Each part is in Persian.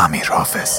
امیر حافظ.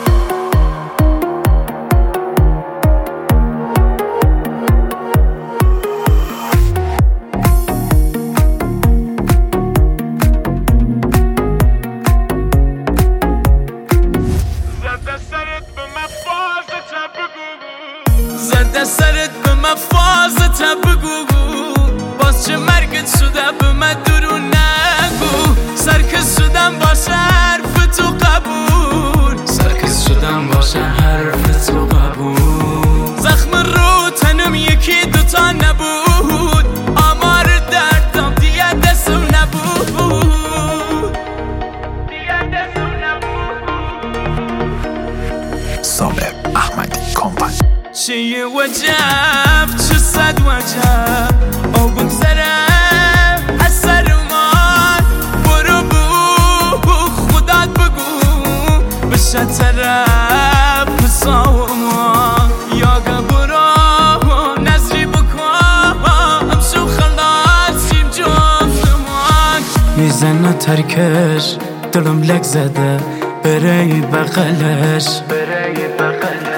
زده سرت به من فازت بگو، باز چه مرگت شده به من درو نگو. سرکس شدم باشه حرف تو قبول، سرکس شدم باشه حرف تو قبول. زخم رو تنم یکی دوتا نبود، آمار دردم دیگه دستم نبود، دیگه دستم نبود. صابر احمدی کمپانی. چه یه وجب چه صد وجب او بگذره از سر من. برو بو خودت بگو بشه طرف سامان. یا برو نظری بکن همشو خلاصیم جفتمان. میزنه ترکش دلم لک زده بره بغلش، بره بغلش.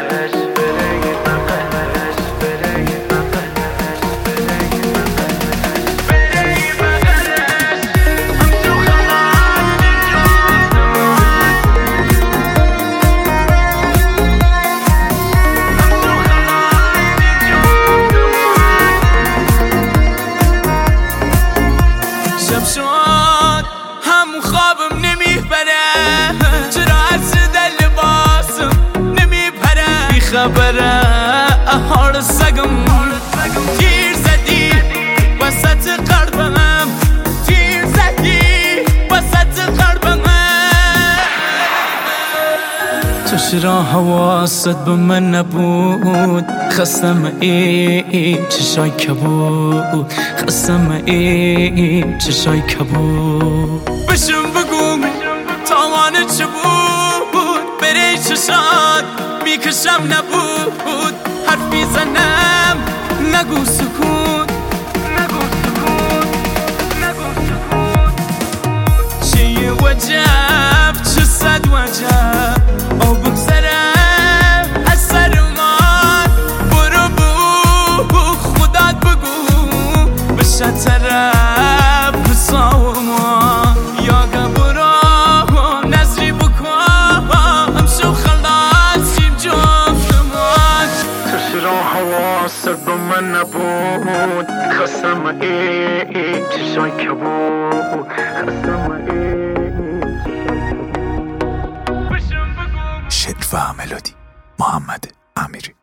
شب شد همون خوابم نمیبره، چرا عرض در لباسم نمیپره. بی خبره حال سگم تیر زدی وسط قلبم، تیر زدی وسط قلبم. تو چرا حواست به من نبود؟ خستم ای چشای کبود، خستم ای چشای کبود. بشم بگو تاوان چه بود؟ بره چشات میکشم نبود. حرفی زنم نگو سکوت، نگو سکوت، نگو سکوت. چه یه وجب چه صد وجب او بگذره از سر من. برو بو خودت بگو بشه طرف سامان. یا برو نظری بکن همشو خلاصیم جفتمان. تو چرا حواست به من نبود؟ خستم ای چشای کبود، خستم ای. شعر و ملودی محمد امیری.